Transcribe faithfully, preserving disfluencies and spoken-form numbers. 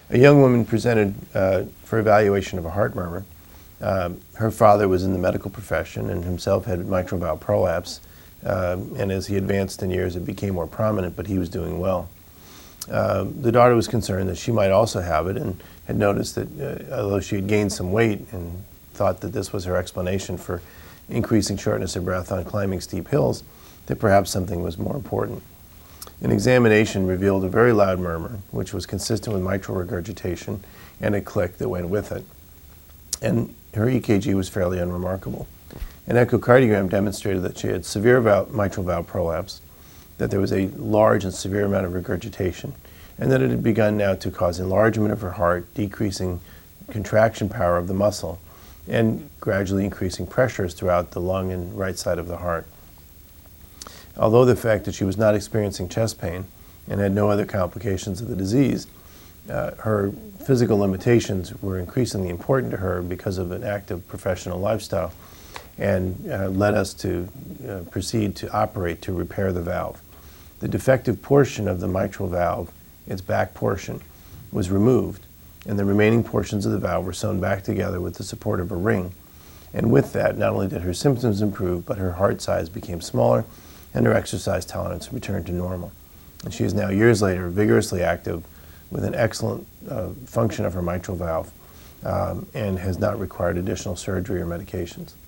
A young woman presented uh, for evaluation of a heart murmur. Um, her father was in the medical profession and himself had mitral valve prolapse, uh, and as he advanced in years it became more prominent, but he was doing well. Uh, the daughter was concerned that she might also have it and had noticed that uh, although she had gained some weight and thought that this was her explanation for increasing shortness of breath on climbing steep hills, that perhaps something was more important. An examination revealed a very loud murmur, which was consistent with mitral regurgitation, and a click that went with it. And her E K G was fairly unremarkable. An echocardiogram demonstrated that she had severe valve, mitral valve prolapse, that there was a large and severe amount of regurgitation, and that it had begun now to cause enlargement of her heart, decreasing contraction power of the muscle, and gradually increasing pressures throughout the lung and right side of the heart. Although the fact that she was not experiencing chest pain and had no other complications of the disease, uh, her physical limitations were increasingly important to her because of an active professional lifestyle, and uh, led us to uh, proceed to operate to repair the valve. The defective portion of the mitral valve, its back portion, was removed, and the remaining portions of the valve were sewn back together with the support of a ring. And with that, not only did her symptoms improve, but her heart size became smaller, and her exercise tolerance returned to normal. And she is now, years later, vigorously active with an excellent uh, function of her mitral valve, um, and has not required additional surgery or medications.